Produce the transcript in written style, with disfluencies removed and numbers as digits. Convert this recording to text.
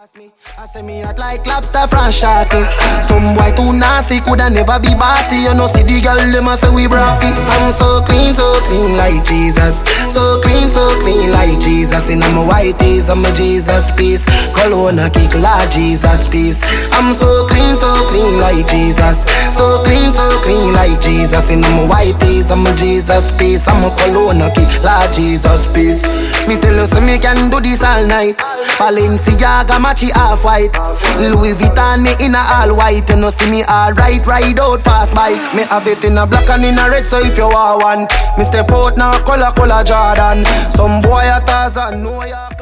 I say me hot like lobster from Sharkies. Some boy too nasty, coulda never be bossy. You know see the girl them a say we braffy. I'm so clean like Jesus. So clean like Jesus. In my white tees, I'm a Jesus piece. Cologne a kick like Jesus piece. I'm so clean like Jesus. So clean like Jesus. In my white tees, I'm a Jesus piece. I'm a cologne a kick like Jesus piece. Me tell you so me can do this all night. Balenciaga matchy half white. Louis Vuitton me in a all white. You know see me alright, ride out fast bike. Me have it in a black and in a red, so if you want one, me step out now color Jordan. Some boy at Tarzan, know ya.